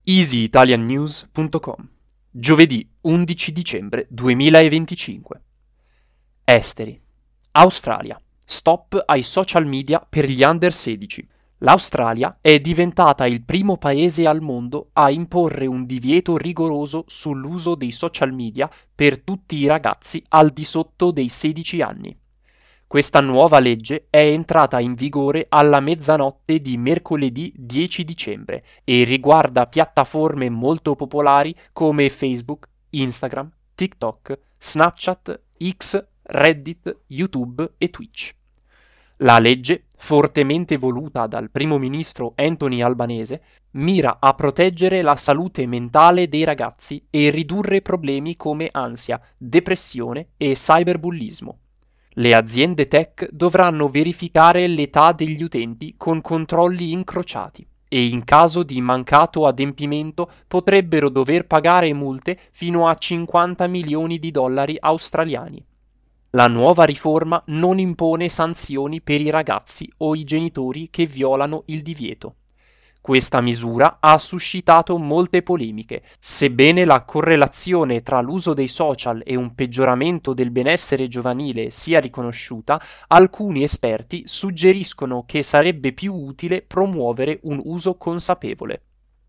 easyitaliannews.com. Giovedì 11 dicembre 2025. Esteri. Australia. Stop ai social media per gli under 16. L'Australia è diventata il primo paese al mondo a imporre un divieto rigoroso sull'uso dei social media per tutti i ragazzi al di sotto dei 16 anni. Questa nuova legge è entrata in vigore alla mezzanotte di mercoledì 10 dicembre e riguarda piattaforme molto popolari come Facebook, Instagram, TikTok, Snapchat, X, Reddit, YouTube e Twitch. La legge, fortemente voluta dal primo ministro Anthony Albanese, mira a proteggere la salute mentale dei ragazzi e ridurre problemi come ansia, depressione e cyberbullismo. Le aziende tech dovranno verificare l'età degli utenti con controlli incrociati e in caso di mancato adempimento potrebbero dover pagare multe fino a 50 milioni di dollari australiani. La nuova riforma non impone sanzioni per i ragazzi o i genitori che violano il divieto. Questa misura ha suscitato molte polemiche, sebbene la correlazione tra l'uso dei social e un peggioramento del benessere giovanile sia riconosciuta, alcuni esperti suggeriscono che sarebbe più utile promuovere un uso consapevole.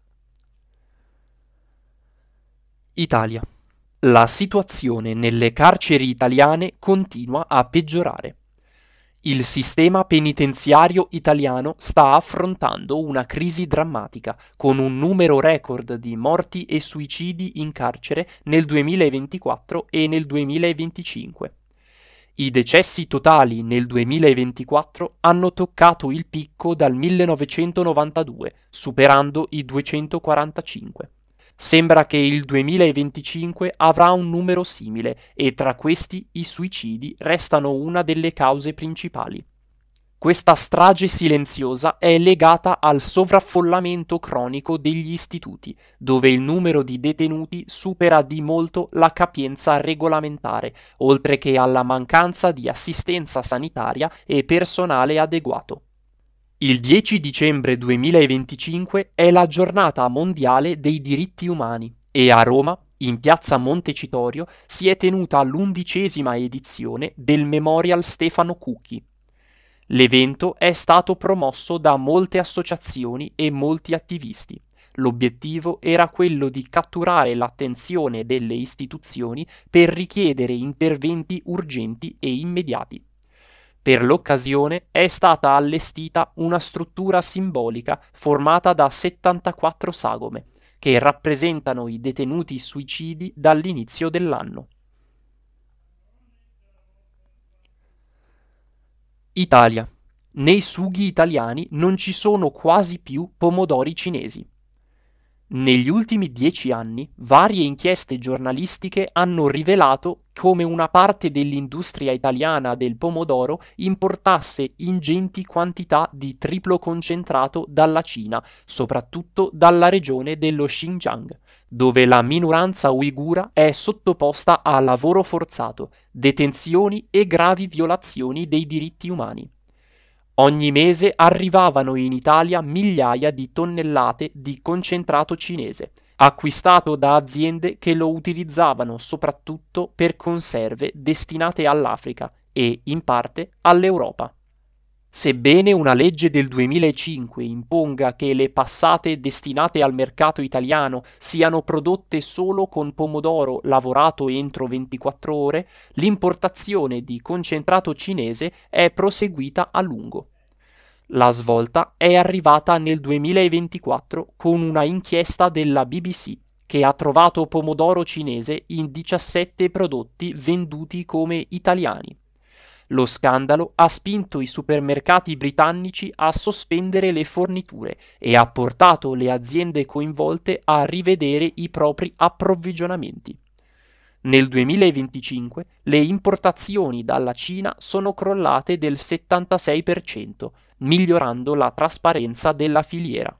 Italia. La situazione nelle carceri italiane continua a peggiorare. Il sistema penitenziario italiano sta affrontando una crisi drammatica, con un numero record di morti e suicidi in carcere nel 2024 e nel 2025. I decessi totali nel 2024 hanno toccato il picco dal 1992, superando i 245. Sembra che il 2025 avrà un numero simile e tra questi i suicidi restano una delle cause principali. Questa strage silenziosa è legata al sovraffollamento cronico degli istituti, dove il numero di detenuti supera di molto la capienza regolamentare, oltre che alla mancanza di assistenza sanitaria e personale adeguato. Il 10 dicembre 2025 è la giornata mondiale dei diritti umani e a Roma, in piazza Montecitorio, si è tenuta l'11ª edizione del Memorial Stefano Cucchi. L'evento è stato promosso da molte associazioni e molti attivisti. L'obiettivo era quello di catturare l'attenzione delle istituzioni per richiedere interventi urgenti e immediati. Per l'occasione è stata allestita una struttura simbolica formata da 74 sagome, che rappresentano i detenuti suicidi dall'inizio dell'anno. Italia. Nei sughi italiani non ci sono quasi più pomodori cinesi. Negli ultimi 10 anni, varie inchieste giornalistiche hanno rivelato come una parte dell'industria italiana del pomodoro importasse ingenti quantità di triplo concentrato dalla Cina, soprattutto dalla regione dello Xinjiang, dove la minoranza uigura è sottoposta a lavoro forzato, detenzioni e gravi violazioni dei diritti umani. Ogni mese arrivavano in Italia migliaia di tonnellate di concentrato cinese, acquistato da aziende che lo utilizzavano soprattutto per conserve destinate all'Africa e, in parte, all'Europa. Sebbene una legge del 2005 imponga che le passate destinate al mercato italiano siano prodotte solo con pomodoro lavorato entro 24 ore, l'importazione di concentrato cinese è proseguita a lungo. La svolta è arrivata nel 2024 con una inchiesta della BBC che ha trovato pomodoro cinese in 17 prodotti venduti come italiani. Lo scandalo ha spinto i supermercati britannici a sospendere le forniture e ha portato le aziende coinvolte a rivedere i propri approvvigionamenti. Nel 2025 le importazioni dalla Cina sono crollate del 76%, migliorando la trasparenza della filiera.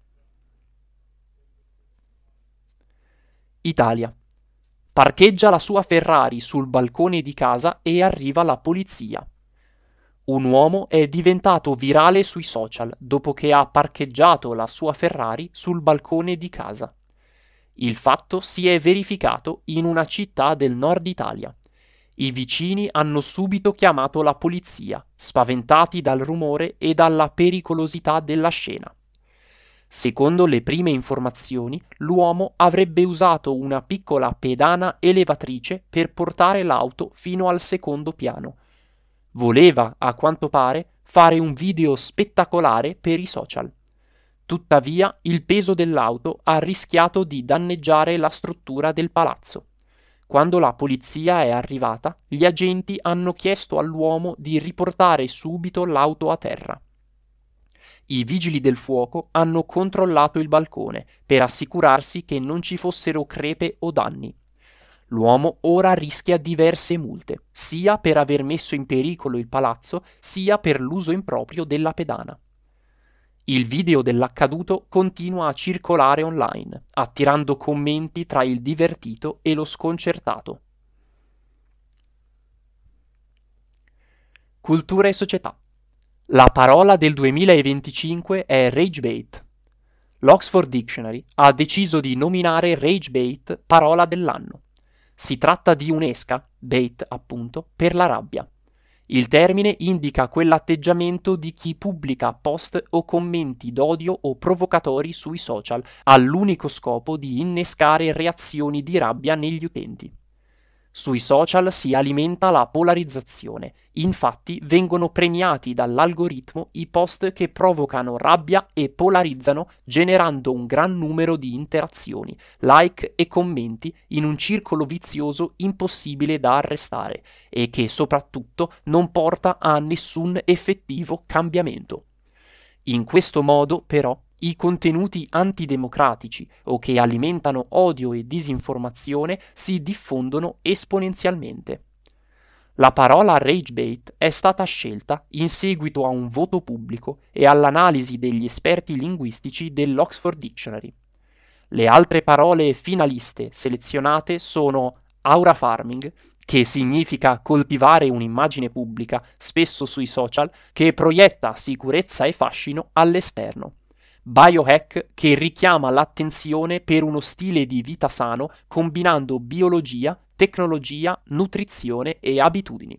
Italia. Parcheggia la sua Ferrari sul balcone di casa e arriva la polizia. Un uomo è diventato virale sui social dopo che ha parcheggiato la sua Ferrari sul balcone di casa. Il fatto si è verificato in una città del nord Italia. I vicini hanno subito chiamato la polizia, spaventati dal rumore e dalla pericolosità della scena. Secondo le prime informazioni, l'uomo avrebbe usato una piccola pedana elevatrice per portare l'auto fino al secondo piano. Voleva, a quanto pare, fare un video spettacolare per i social. Tuttavia, il peso dell'auto ha rischiato di danneggiare la struttura del palazzo. Quando la polizia è arrivata, gli agenti hanno chiesto all'uomo di riportare subito l'auto a terra. I vigili del fuoco hanno controllato il balcone per assicurarsi che non ci fossero crepe o danni. L'uomo ora rischia diverse multe, sia per aver messo in pericolo il palazzo, sia per l'uso improprio della pedana. Il video dell'accaduto continua a circolare online, attirando commenti tra il divertito e lo sconcertato. Cultura e società. La parola del 2025 è ragebait. L'Oxford Dictionary ha deciso di nominare ragebait parola dell'anno. Si tratta di un'esca, bait appunto, per la rabbia. Il termine indica quell'atteggiamento di chi pubblica post o commenti d'odio o provocatori sui social all'unico scopo di innescare reazioni di rabbia negli utenti. Sui social si alimenta la polarizzazione, infatti vengono premiati dall'algoritmo i post che provocano rabbia e polarizzano, generando un gran numero di interazioni, like e commenti in un circolo vizioso impossibile da arrestare e che soprattutto non porta a nessun effettivo cambiamento. In questo modo, però, i contenuti antidemocratici o che alimentano odio e disinformazione si diffondono esponenzialmente. La parola ragebait è stata scelta in seguito a un voto pubblico e all'analisi degli esperti linguistici dell'Oxford Dictionary. Le altre parole finaliste selezionate sono aura farming, che significa coltivare un'immagine pubblica, spesso sui social, che proietta sicurezza e fascino all'esterno. Biohack, che richiama l'attenzione per uno stile di vita sano combinando biologia, tecnologia, nutrizione e abitudini.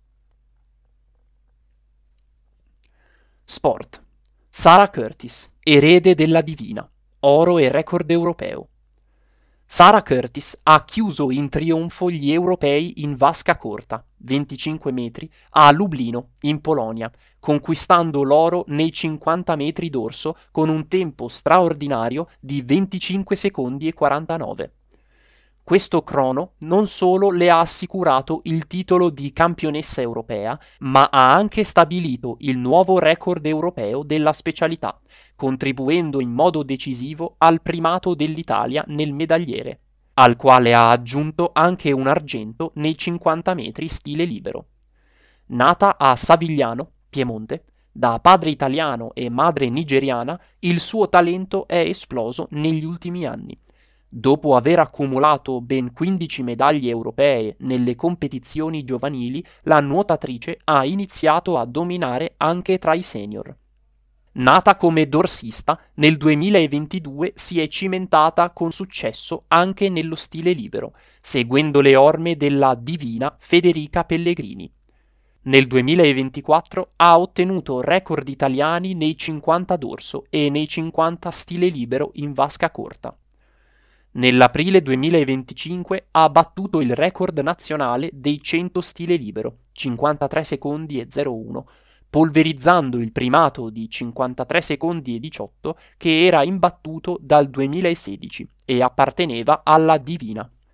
Sport. Sarah Curtis, erede della Divina, oro e record europeo. Sarah Curtis ha chiuso in trionfo gli europei in vasca corta, 25 metri, a Lublino, in Polonia, conquistando l'oro nei 50 metri dorso con un tempo straordinario di 25 secondi e 49. Questo crono non solo le ha assicurato il titolo di campionessa europea, ma ha anche stabilito il nuovo record europeo della specialità, contribuendo in modo decisivo al primato dell'Italia nel medagliere, al quale ha aggiunto anche un argento nei 50 metri stile libero. Nata a Savigliano, Piemonte, da padre italiano e madre nigeriana, il suo talento è esploso negli ultimi anni. Dopo aver accumulato ben 15 medaglie europee nelle competizioni giovanili, la nuotatrice ha iniziato a dominare anche tra i senior. Nata come dorsista, nel 2022 si è cimentata con successo anche nello stile libero, seguendo le orme della divina Federica Pellegrini. Nel 2024 ha ottenuto record italiani nei 50 dorso e nei 50 stile libero in vasca corta. Nell'aprile 2025 ha battuto il record nazionale dei 100 stile libero, 53 secondi e 01, polverizzando il primato di 53 secondi e 18 che era imbattuto dal 2016 e apparteneva alla Divina.